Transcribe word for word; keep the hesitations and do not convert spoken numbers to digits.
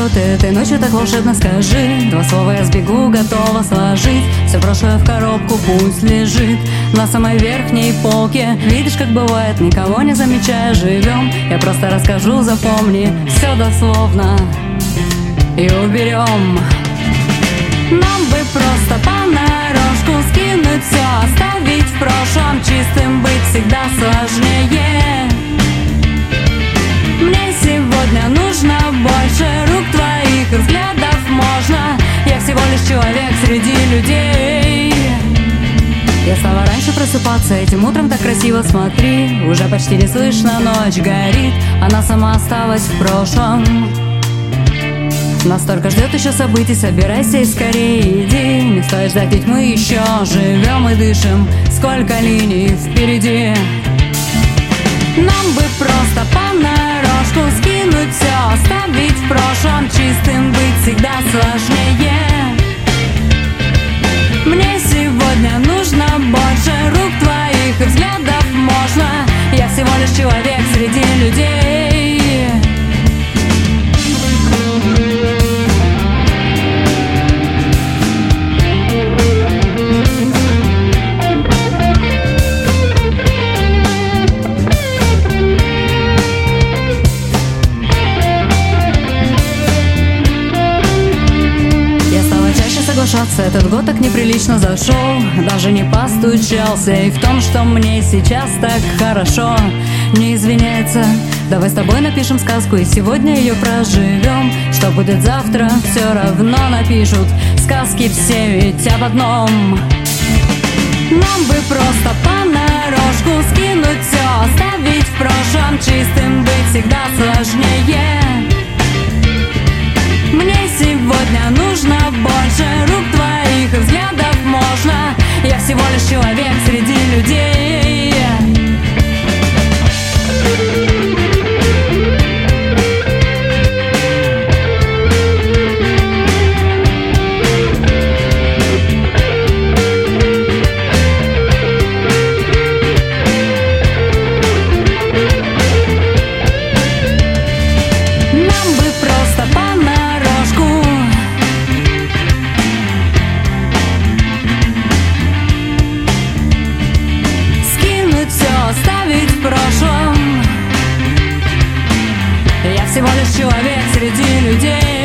вот этой ночью так волшебно скажи. Два слова я сбегу, готова сложить. Все прошлое в коробку пусть лежит на самой верхней полке. Видишь, как бывает, никого не замечая живем. Я просто расскажу, запомни все дословно и уберем. Нам бы просто понарошку скинуть все, оставить в прошлом, чистым быть всегда сложнее. Мне сегодня нужно больше рук твоих и взглядов можно. Я всего лишь человек среди людей. Я стала раньше просыпаться, этим утром так красиво, смотри. Уже почти не слышно, ночь горит, она сама осталась в прошлом. Настолько ждет еще событий, собирайся и скорее иди. Не стоит ждать, ведь мы еще живем и дышим. Сколько линий впереди. Нам бы просто понарошку скинуть все, оставить в прошлом, чистым быть всегда сложнее. Мне сегодня нужно больше рук твоих и взглядов можно. Я всего лишь человек среди людей. Этот год так неприлично зашел, даже не постучался. И в том, что мне сейчас так хорошо, не извиняется. Давай с тобой напишем сказку и сегодня ее проживем. Что будет завтра, все равно напишут. Сказки все ведь об одном. Нам бы просто понарошку скинуть все, оставить в прошлом, чистым быть всегда сложнее. Мне сегодня нужно больше рук твоих и взглядов можно. Я всего лишь человек среди людей. Нам бы просто понарошку скинуть все, оставить в прошлом. Я всего лишь человек среди людей.